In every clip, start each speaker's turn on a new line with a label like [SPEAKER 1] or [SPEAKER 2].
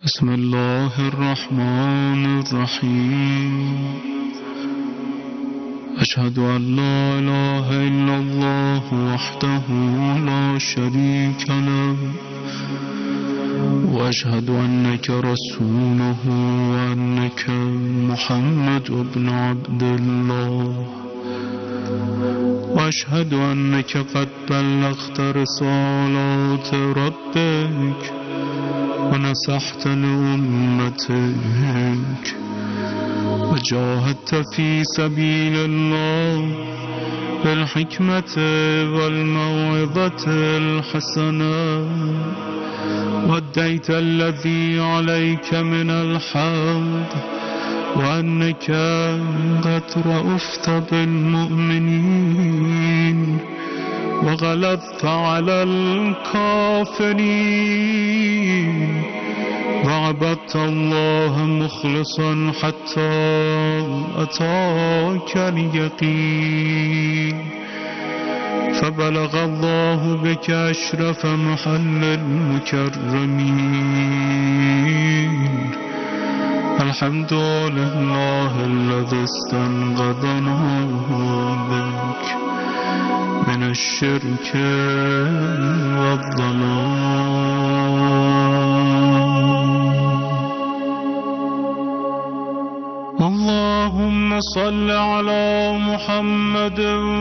[SPEAKER 1] بسم الله الرحمن الرحيم. أشهد أن لا إله إلا الله وحده لا شريك له، وأشهد أنك رسوله وأنك محمد بن عبد الله، وأشهد أنك قد بلغت رسالات ربك ونصحت لأمتك وجاهدت في سبيل الله بالحكمة والموعظة الحسنة، وأديت الذي عليك من الحق، وأنك قد رأفت بالمؤمنين وغلظت على الكافرين، وعبدت الله مخلصا حتى أتاك اليقين، فبلغ الله بك أشرف محل المكرمين. الحمد لله الذي استنقذنا بك من الشرك والضلال. اللهم صل على محمد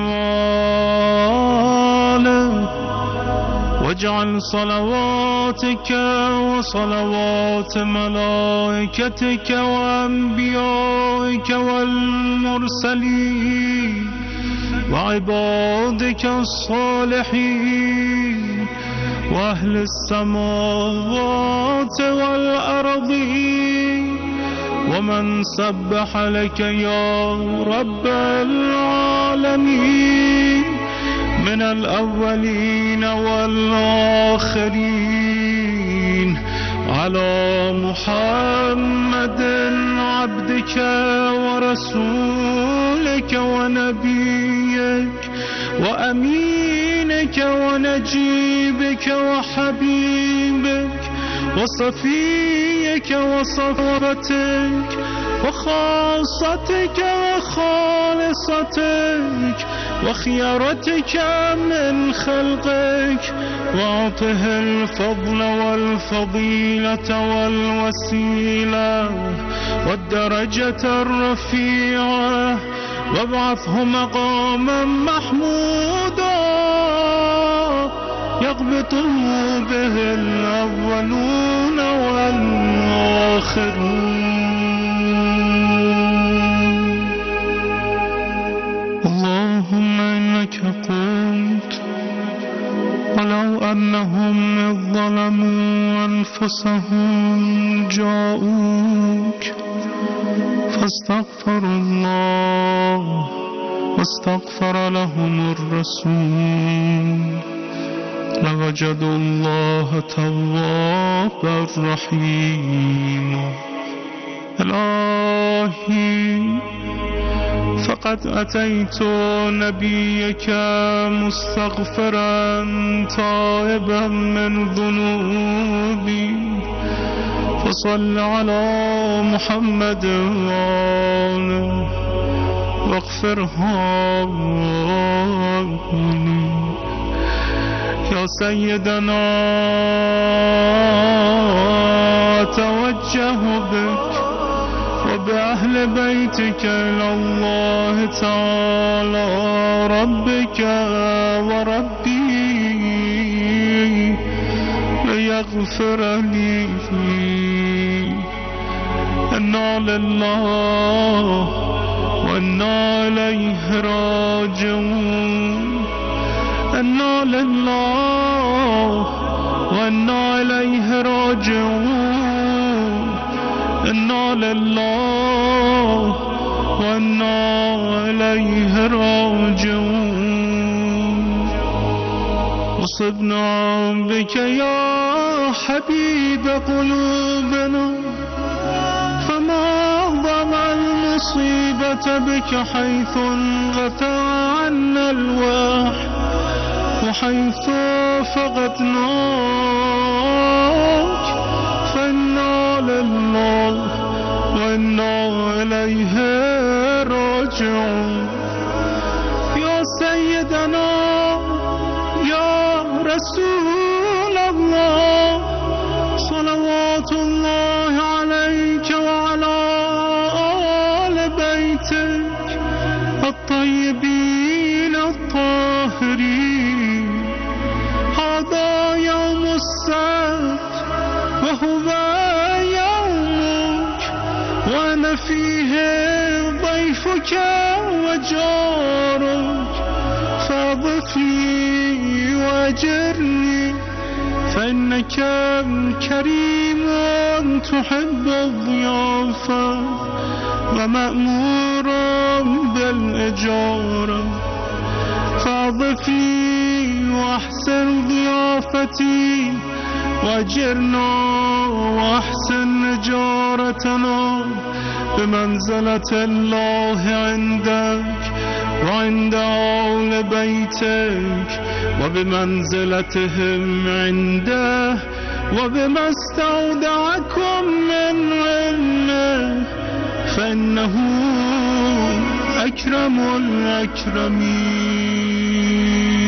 [SPEAKER 1] وآله، واجعل صلواتك وصلوات ملائكتك وأنبيائك والمرسلين وعبادك الصالحين وأهل السماوات والأرضين ومن سبح لك يا رب العالمين من الأولين والآخرين، على محمد عبدك ورسولك ونبيك وأمينك ونجيبك وحبيبك وصفيك وصفوتك وخاصتك وخالصتك وخيرتك من خلقك، واعطه الفضل والفضيلة والوسيلة والدرجة الرفيعة، وابعثه مقاما محمودا يقبطه به الأولون والآخرون. اللهم إنك قلت ولو أنهم إذ ظلموا أنفسهم جاءوك فاستغفروا الله واستغفر لهم الرسول لوجدوا الله توابا رحيما. إلهي فقد أتيت نبيك مستغفرا تائبا من ذنوبي، فصل على محمد وآله واغفرها لي. يا سيدنا أتوجه بك وبأهل بيتك إلى الله تعالى ربك وربي ليغفر لي. إنا لله وإنا إليه راجعون، إنا لله وإنا إليه راجعون، إنا لله وإنا إليه راجعون. أصبنا بك يا حبيب قلوبنا، فما ضم المصيبة بك حيث انغثى عنا الوحي وحيث فقدناك فإنا لله وإنا إليه راجعون. يا سيدنا يا رسول الله صلوات الله عليك وعلى آل بيتك الطيبين الطاهرين. هذا يوم السبت وهو يومك وأنا فيه ضيفك وجارك، فاضفني واجرني فإنك كريم تحب الضيافة ومأمور بالإجارة. فاضفني وأحسن ضيافتي واجرنا وأحسن إجارتنا بمنزلة الله عندك وعند آل بيتك وبمنزلتهم عنده وبما استودعكم من علمه، فإنه أكرم الأكرمين.